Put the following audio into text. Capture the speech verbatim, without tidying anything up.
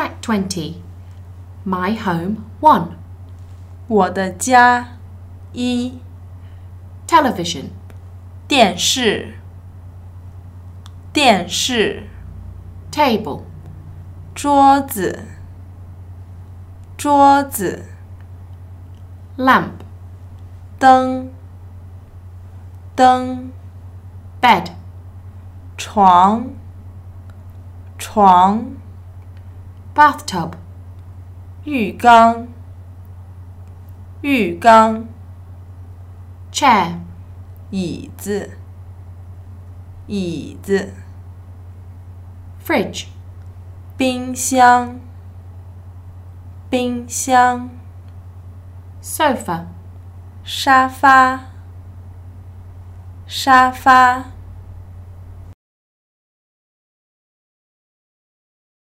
Track twenty. My home one. 我的家一 Television. 电视电视 Table. 桌子桌子 Lamp. 灯灯 Bed. 床床 Bathtub. 浴缸浴缸 Chair. 椅子椅子 Fridge. 冰箱冰箱 Sofa. 沙发沙发